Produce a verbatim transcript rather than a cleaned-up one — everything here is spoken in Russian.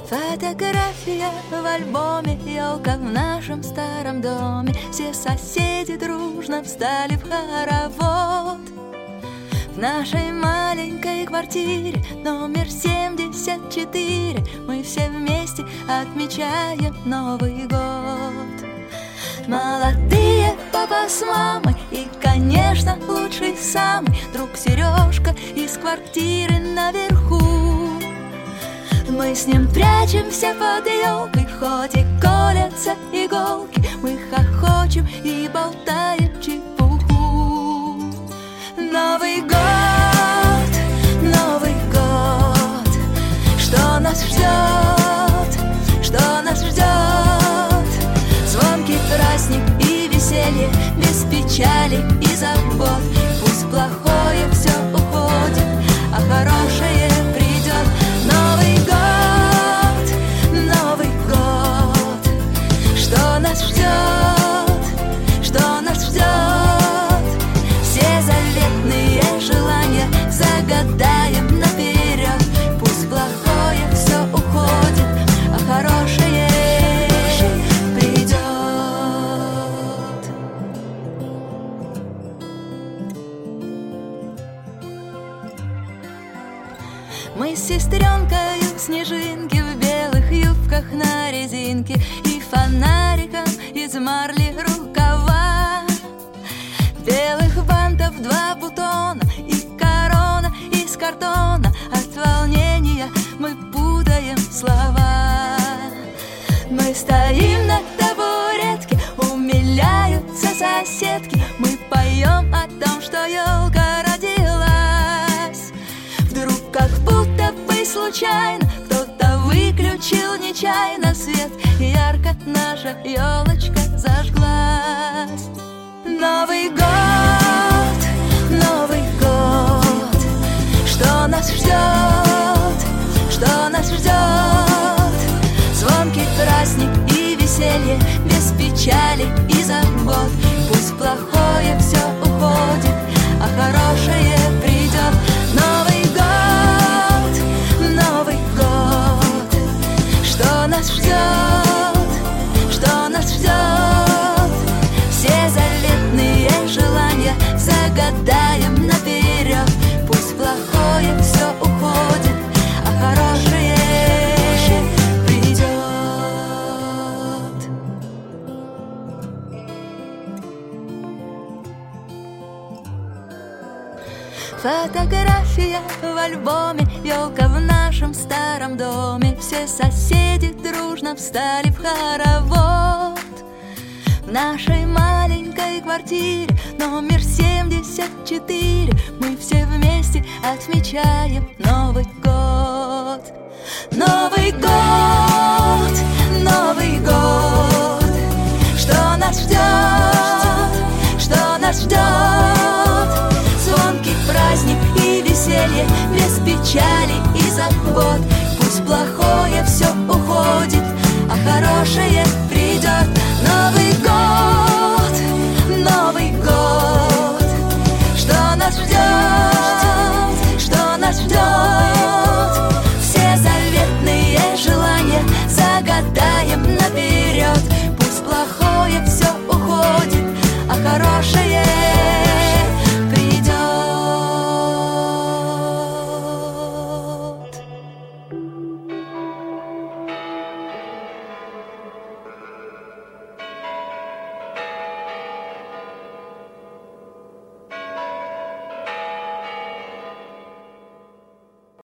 Фотография в альбоме, елка в нашем старом доме. Все соседи дружно встали в хоровод. В нашей маленькой квартире номер семьдесят четыре мы все вместе отмечаем Новый год. Молодые папа с мамой и, конечно, лучший самый друг Сережка из квартиры наверху. Мы с ним прячемся под елкой, хоть и колятся иголки. Мы хохочем и болтаем чепуху. Новый год, Новый год, что нас ждет, что нас ждет? Звонкий праздник и веселье, без печали и забот. Пусть плохое все уходит, а хорошее придет. Новый год, Новый год, что нас ждет, что нас ждет? Все заветные желания загадаем наперед. Пусть плохое все уходит, а хорошее придет. Мы с сестренкой снежинки в белых юбках на резинке и фонариком из марли рукава. Белых бантов два бутона и корона из картона. От волнения мы путаем слова. Мы стоим на табуретке, умиляются соседки. Мы поем о том, что елка родилась. Вдруг, как будто бы случайно, кто-то выключил нечаянно свет, и ярко наша елочка зажглась. Новый год, Новый год, что нас ждет, что нас ждет? Звонкий праздник и веселье, без печали и забот. Пусть плохое все уходит, а хорошее придет. Новый год, Новый год, что нас ждет, что нас ждет? Все заветные желания загадаем наперед. Пусть плохое все уходит, а хорошее придет. Фотография в альбоме, елка в нашем старом доме. Все соседи дружно встали в хоровод. В нашей маленькой квартире номер семьдесят четыре мы все вместе отмечаем Новый год. Новый год!